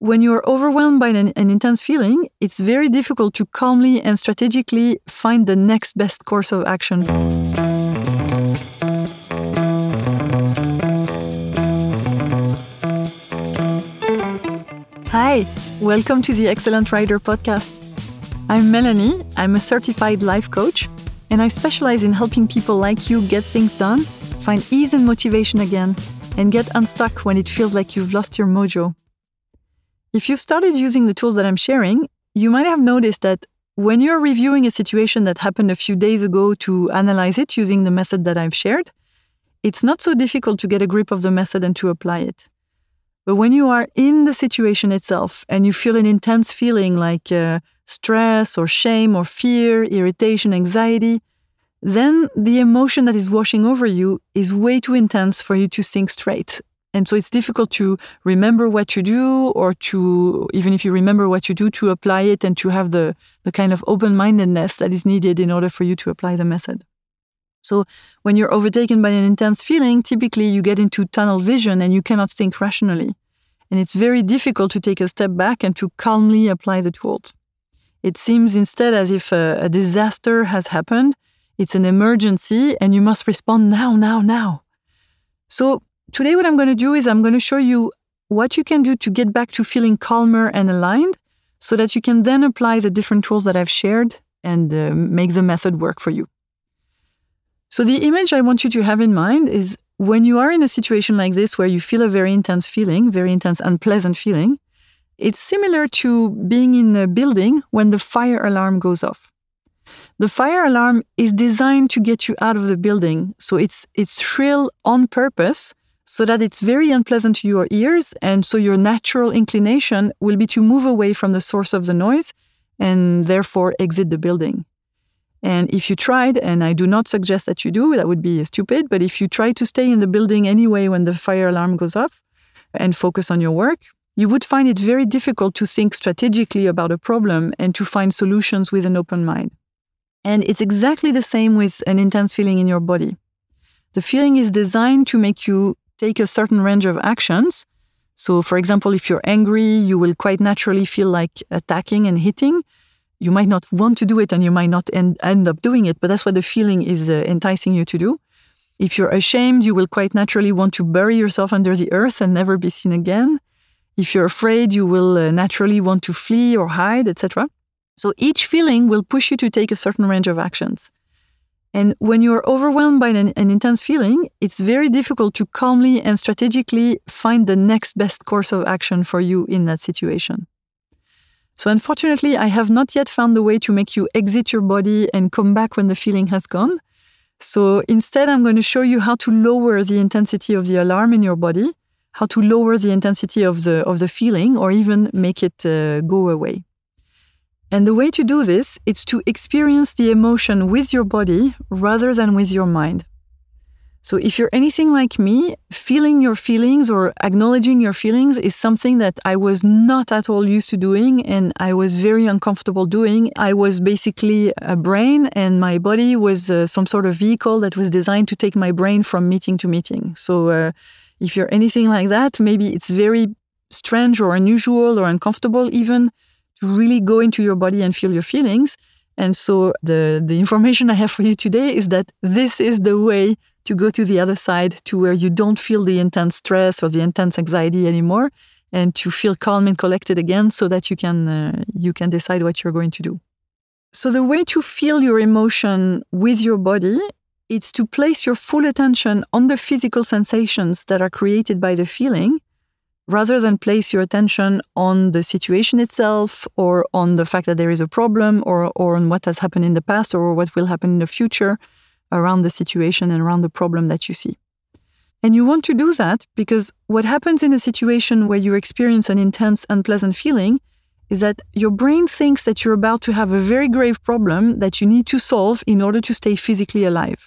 when you are overwhelmed by an intense feeling, it's very difficult to calmly and strategically find the next best course of action. Hi, welcome to the Excellent Rider podcast. I'm Melanie, I'm a certified life coach, and I specialize in helping people like you get things done, find ease and motivation again, and get unstuck when it feels like you've lost your mojo. If you've started using the tools that I'm sharing, you might have noticed that when you're reviewing a situation that happened a few days ago to analyze it using the method that I've shared, it's not so difficult to get a grip of the method and to apply it. But when you are in the situation itself and you feel an intense feeling like stress or shame or fear, irritation, anxiety, then the emotion that is washing over you is way too intense for you to think straight. And so it's difficult to remember what you do, or to, even if you remember what you do, to apply it and to have the kind of open-mindedness that is needed in order for you to apply the method. So when you're overtaken by an intense feeling, typically you get into tunnel vision and you cannot think rationally. And it's very difficult to take a step back and to calmly apply the tools. It seems instead as if a disaster has happened, it's an emergency, and you must respond now. So today what I'm going to do is I'm going to show you what you can do to get back to feeling calmer and aligned so that you can then apply the different tools that I've shared and make the method work for you. So the image I want you to have in mind is when you are in a situation like this where you feel a very intense feeling, very intense, unpleasant feeling, it's similar to being in a building when the fire alarm goes off. The fire alarm is designed to get you out of the building, so it's shrill on purpose so that it's very unpleasant to your ears, and so your natural inclination will be to move away from the source of the noise and therefore exit the building. And if you tried, and I do not suggest that you do, that would be stupid, but if you try to stay in the building anyway when the fire alarm goes off and focus on your work, you would find it very difficult to think strategically about a problem and to find solutions with an open mind. And it's exactly the same with an intense feeling in your body. The feeling is designed to make you take a certain range of actions. So, for example, if you're angry, you will quite naturally feel like attacking and hitting. You might not want to do it and you might not end up doing it, but that's what the feeling is enticing you to do. If you're ashamed, you will quite naturally want to bury yourself under the earth and never be seen again. If you're afraid, you will naturally want to flee or hide, etc. So each feeling will push you to take a certain range of actions. And when you are overwhelmed by an intense feeling, it's very difficult to calmly and strategically find the next best course of action for you in that situation. So unfortunately, I have not yet found the way to make you exit your body and come back when the feeling has gone. So instead, I'm going to show you how to lower the intensity of the alarm in your body, how to lower the intensity of the feeling, or even make it go away. And the way to do this is to experience the emotion with your body rather than with your mind. So if you're anything like me, feeling your feelings or acknowledging your feelings is something that I was not at all used to doing, and I was very uncomfortable doing. I was basically a brain, and my body was some sort of vehicle that was designed to take my brain from meeting to meeting. So if you're anything like that, maybe it's very strange or unusual or uncomfortable even to really go into your body and feel your feelings. And so the information I have for you today is that this is the way to go to the other side, to where you don't feel the intense stress or the intense anxiety anymore, and to feel calm and collected again so that you can decide what you're going to do. So the way to feel your emotion with your body, it's to place your full attention on the physical sensations that are created by the feeling, rather than place your attention on the situation itself, or on the fact that there is a problem, or on what has happened in the past, or what will happen in the future around the situation and around the problem that you see. And you want to do that because what happens in a situation where you experience an intense, unpleasant feeling is that your brain thinks that you're about to have a very grave problem that you need to solve in order to stay physically alive.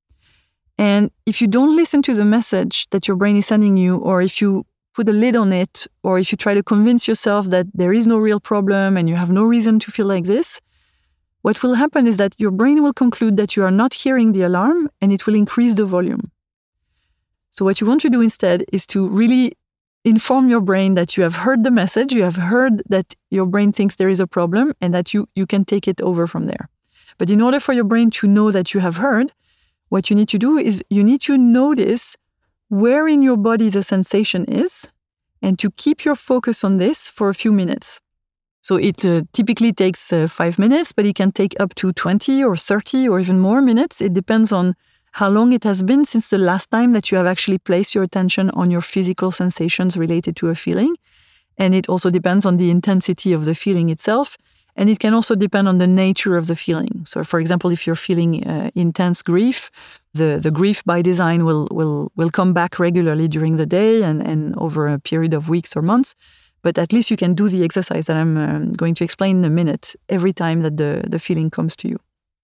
And if you don't listen to the message that your brain is sending you, or if you put a lid on it, or if you try to convince yourself that there is no real problem and you have no reason to feel like this, what will happen is that your brain will conclude that you are not hearing the alarm, and it will increase the volume. So what you want to do instead is to really inform your brain that you have heard the message, you have heard that your brain thinks there is a problem and that you can take it over from there. But in order for your brain to know that you have heard, what you need to do is you need to notice where in your body the sensation is and to keep your focus on this for a few minutes. So it typically takes 5 minutes, but it can take up to 20 or 30 or even more minutes. It depends on how long it has been since the last time that you have actually placed your attention on your physical sensations related to a feeling. And it also depends on the intensity of the feeling itself. And it can also depend on the nature of the feeling. So, for example, if you're feeling intense grief, the grief by design will come back regularly during the day and over a period of weeks or months. But at least you can do the exercise that I'm going to explain in a minute every time that the feeling comes to you.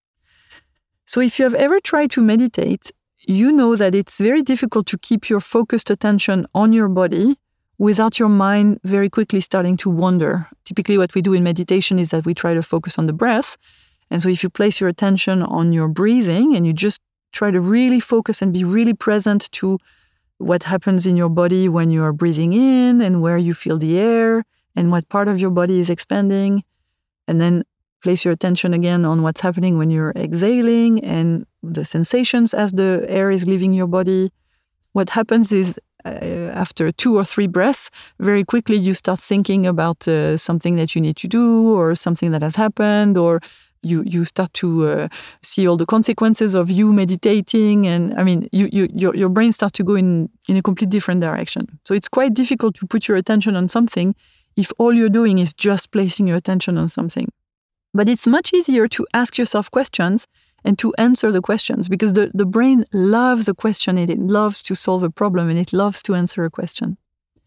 So if you have ever tried to meditate, you know that it's very difficult to keep your focused attention on your body without your mind very quickly starting to wander. Typically what we do in meditation is that we try to focus on the breath. And so if you place your attention on your breathing and you just try to really focus and be really present to what happens in your body when you are breathing in and where you feel the air and what part of your body is expanding, and then place your attention again on what's happening when you're exhaling and the sensations as the air is leaving your body. What happens is after 2 or 3 breaths, very quickly you start thinking about something that you need to do or something that has happened, or you start to see all the consequences of you meditating. And I mean, your brain starts to go in a complete different direction. So it's quite difficult to put your attention on something if all you're doing is just placing your attention on something. But it's much easier to ask yourself questions and to answer the questions, because the brain loves a question and it loves to solve a problem and it loves to answer a question.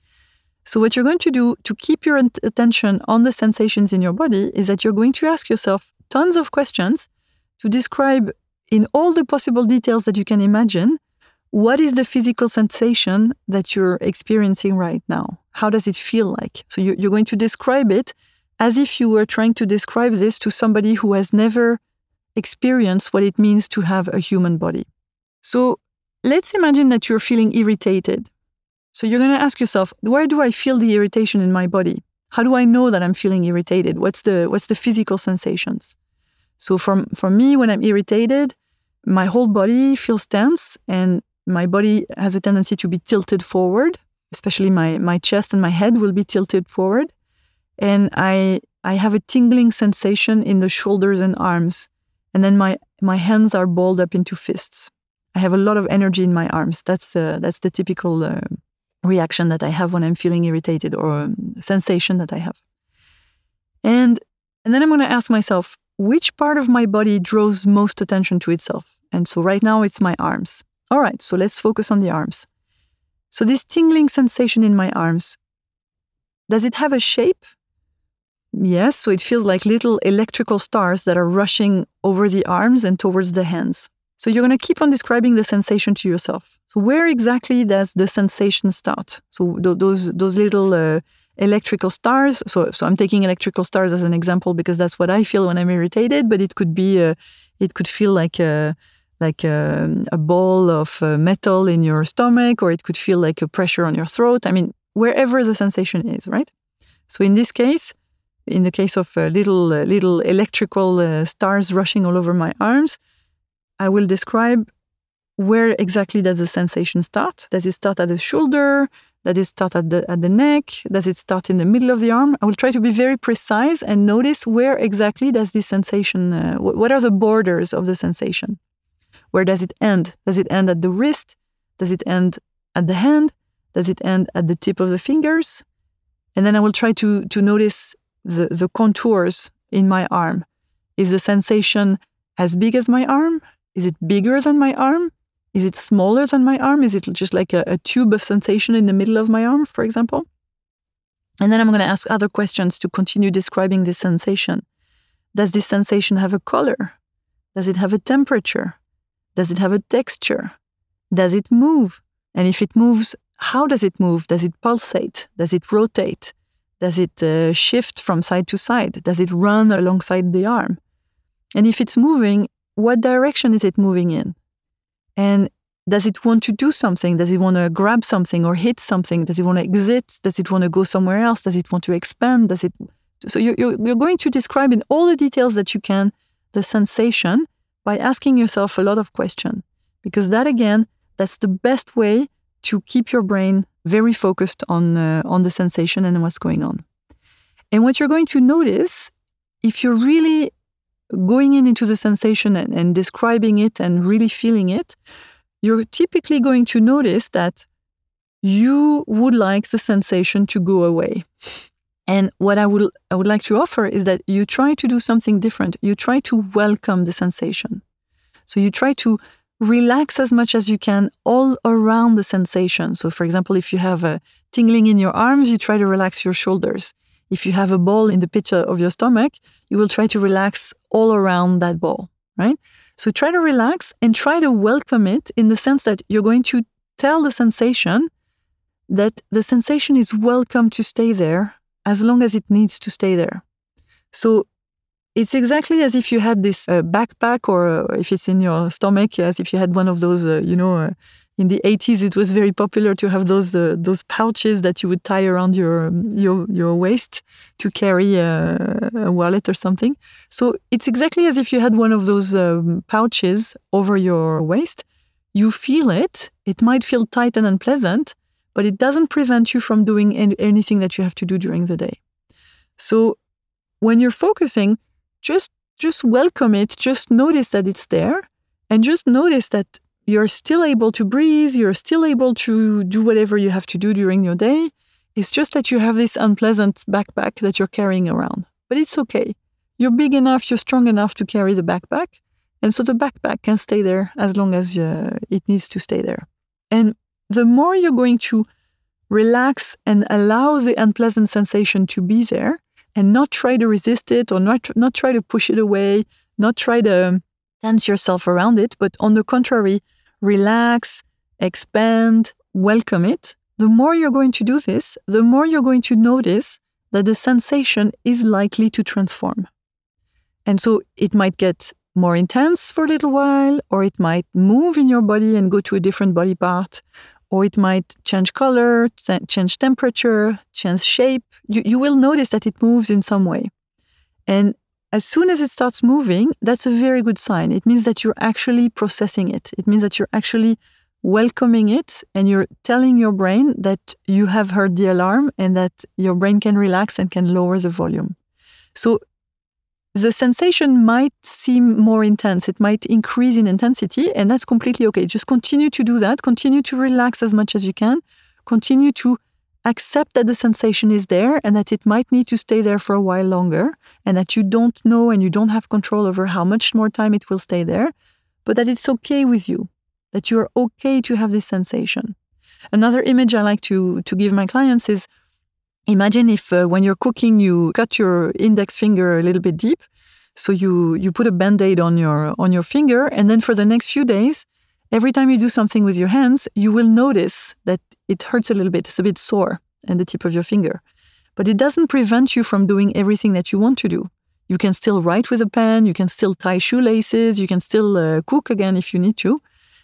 So what you're going to do to keep your attention on the sensations in your body is that you're going to ask yourself tons of questions to describe in all the possible details that you can imagine, what is the physical sensation that you're experiencing right now? How does it feel like? So you're going to describe it as if you were trying to describe this to somebody who has never experienced what it means to have a human body. So let's imagine that you're feeling irritated. So you're going to ask yourself, where do I feel the irritation in my body? How do I know that I'm feeling irritated? What's the physical sensations? So for me, when I'm irritated, my whole body feels tense and my body has a tendency to be tilted forward, especially my chest and my head will be tilted forward. And I have a tingling sensation in the shoulders and arms. And then my hands are balled up into fists. I have a lot of energy in my arms. That's the typical reaction that I have when I'm feeling irritated, or sensation that I have. And then I'm going to ask myself, which part of my body draws most attention to itself? And so right now it's my arms. All right, so let's focus on the arms. So this tingling sensation in my arms, does it have a shape? Yes, so it feels like little electrical stars that are rushing over the arms and towards the hands. So you're going to keep on describing the sensation to yourself. So where exactly does the sensation start? So those little electrical stars. So I'm taking electrical stars as an example because that's what I feel when I'm irritated. But it could be, it could feel like a ball of metal in your stomach, or it could feel like a pressure on your throat. I mean, wherever the sensation is, right? So in this case, in the case of little electrical stars rushing all over my arms, I will describe where exactly does the sensation start. Does it start at the shoulder? Does it start at the neck? Does it start in the middle of the arm? I will try to be very precise and notice where exactly does this sensation, what are the borders of the sensation? Where does it end? Does it end at the wrist? Does it end at the hand? Does it end at the tip of the fingers? And then I will try to notice the contours in my arm. Is the sensation as big as my arm? Is it bigger than my arm? Is it smaller than my arm? Is it just like a tube of sensation in the middle of my arm, for example? And then I'm going to ask other questions to continue describing this sensation. Does this sensation have a color? Does it have a temperature? Does it have a texture? Does it move? And if it moves, how does it move? Does it pulsate? Does it rotate? Does it shift from side to side? Does it run alongside the arm? And if it's moving, what direction is it moving in? And Does it want to do something? Does it want to grab something or hit something? Does it want to exit? Does it want to go somewhere else? Does it want to expand? So you're going to describe in all the details that you can the sensation by asking yourself a lot of questions. Because that, again, that's the best way to keep your brain very focused on the sensation and what's going on. And what you're going to notice, if you're really going into the sensation and describing it and really feeling it, you're typically going to notice that you would like the sensation to go away. And what I would like to offer is that you try to do something different. You try to welcome the sensation. So you try to relax as much as you can all around the sensation. So for example, if you have a tingling in your arms, you try to relax your shoulders. If you have a ball in the pit of your stomach, you will try to relax all around that ball, right? So try to relax and try to welcome it in the sense that you're going to tell the sensation that the sensation is welcome to stay there as long as it needs to stay there. So it's exactly as if you had this backpack, or if it's in your stomach, as if you had one of those, in the 80s, it was very popular to have those pouches that you would tie around your waist to carry a wallet or something. So it's exactly as if you had one of those pouches over your waist. You feel it. It might feel tight and unpleasant, but it doesn't prevent you from doing anything that you have to do during the day. So when you're focusing, just welcome it. Just notice that it's there, and just notice that you're still able to breathe, you're still able to do whatever you have to do during your day. It's just that you have this unpleasant backpack that you're carrying around. But it's okay. You're big enough, you're strong enough to carry the backpack. And so the backpack can stay there as long as it needs to stay there. And the more you're going to relax and allow the unpleasant sensation to be there and not try to resist it or not try to push it away, not try to tense yourself around it, but on the contrary, relax, expand, welcome it. The more you're going to do this, the more you're going to notice that the sensation is likely to transform. And so it might get more intense for a little while, or it might move in your body and go to a different body part, or it might change color, change temperature, change shape. You will notice that it moves in some way. And as soon as it starts moving, that's a very good sign. It means that you're actually processing it. It means that you're actually welcoming it, and you're telling your brain that you have heard the alarm and that your brain can relax and can lower the volume. So the sensation might seem more intense. It might increase in intensity, and that's completely okay. Just continue to do that. Continue to relax as much as you can. Continue to accept that the sensation is there and that it might need to stay there for a while longer, and that you don't know and you don't have control over how much more time it will stay there, but that it's okay with you, that you're okay to have this sensation. Another image I like to give my clients is, imagine if when you're cooking, you cut your index finger a little bit deep. So you put a Band-Aid on your finger, and then for the next few days, every time you do something with your hands, you will notice that it hurts a little bit. It's a bit sore in the tip of your finger. But it doesn't prevent you from doing everything that you want to do. You can still write with a pen, you can still tie shoelaces, you can still cook again if you need to.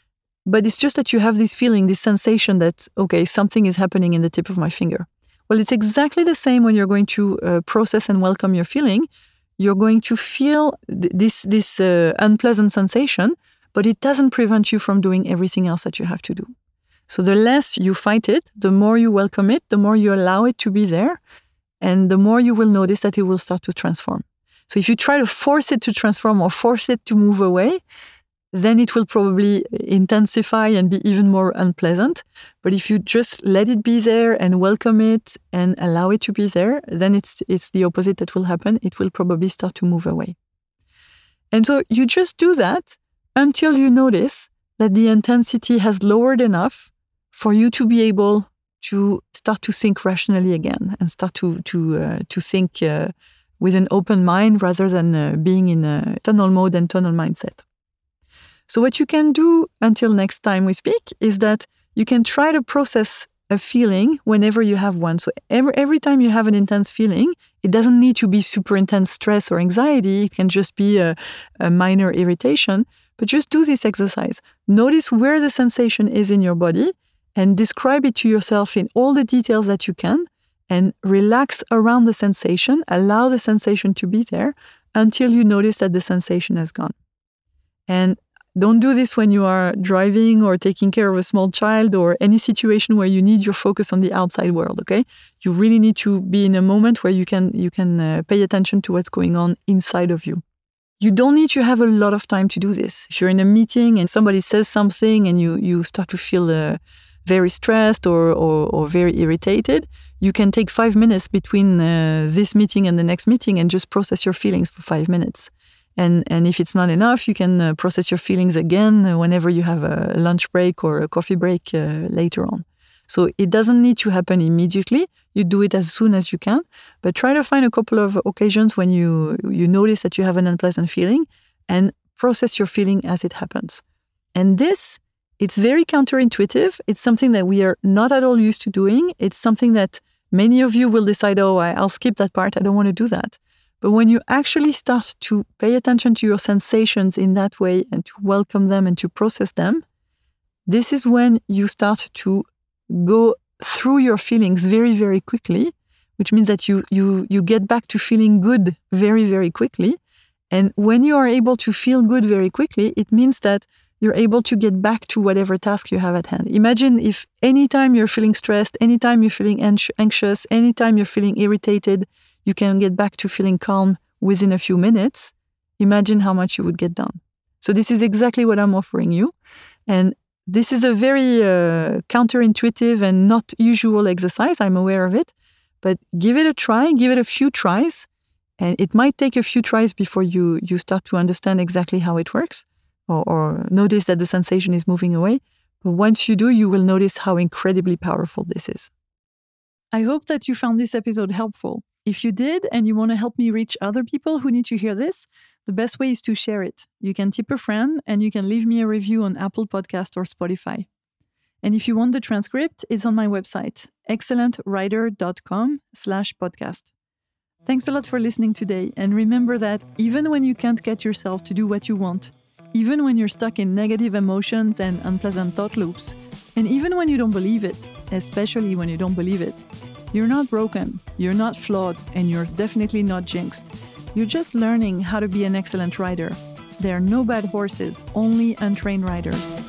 But it's just that you have this feeling, this sensation that, okay, something is happening in the tip of my finger. Well, it's exactly the same when you're going to process and welcome your feeling. You're going to feel this unpleasant sensation, but it doesn't prevent you from doing everything else that you have to do. So the less you fight it, the more you welcome it, the more you allow it to be there, and the more you will notice that it will start to transform. So if you try to force it to transform or force it to move away, then it will probably intensify and be even more unpleasant. But if you just let it be there and welcome it and allow it to be there, then it's the opposite that will happen. It will probably start to move away. And so you just do that until you notice that the intensity has lowered enough for you to be able to start to think rationally again and start to think with an open mind rather than being in a tunnel mode and tunnel mindset. So what you can do until next time we speak is that you can try to process a feeling whenever you have one. So every time you have an intense feeling, it doesn't need to be super intense stress or anxiety. It can just be a minor irritation. But just do this exercise. Notice where the sensation is in your body and describe it to yourself in all the details that you can, and relax around the sensation. Allow the sensation to be there until you notice that the sensation has gone. And don't do this when you are driving or taking care of a small child or any situation where you need your focus on the outside world, okay? You really need to be in a moment where you can pay attention to what's going on inside of you. You don't need to have a lot of time to do this. If you're in a meeting and somebody says something and you start to feel very stressed or very irritated, you can take 5 minutes between this meeting and the next meeting and just process your feelings for 5 minutes. And if it's not enough, you can process your feelings again whenever you have a lunch break or a coffee break later on. So it doesn't need to happen immediately. You do it as soon as you can, but try to find a couple of occasions when you notice that you have an unpleasant feeling and process your feeling as it happens. And this, it's very counterintuitive. It's something that we are not at all used to doing. It's something that many of you will decide, I'll skip that part. I don't want to do that. But when you actually start to pay attention to your sensations in that way and to welcome them and to process them, this is when you start to go through your feelings very, very quickly, which means that you get back to feeling good very, very quickly. And when you are able to feel good very quickly, it means that you're able to get back to whatever task you have at hand. Imagine if anytime you're feeling stressed, anytime you're feeling anxious, anytime you're feeling irritated, you can get back to feeling calm within a few minutes. Imagine how much you would get done. So this is exactly what I'm offering you. And this is a very counterintuitive and not usual exercise. I'm aware of it. But give it a try, give it a few tries. And it might take a few tries before you start to understand exactly how it works or notice that the sensation is moving away. But once you do, you will notice how incredibly powerful this is. I hope that you found this episode helpful. If you did and you want to help me reach other people who need to hear this, the best way is to share it. You can tip a friend and you can leave me a review on Apple Podcast or Spotify. And if you want the transcript, it's on my website, excellentwriter.com/podcast. Thanks a lot for listening today. And remember that even when you can't get yourself to do what you want, even when you're stuck in negative emotions and unpleasant thought loops, and even when you don't believe it, especially when you don't believe it, you're not broken, you're not flawed, and you're definitely not jinxed. You're just learning how to be an excellent rider. There are no bad horses, only untrained riders.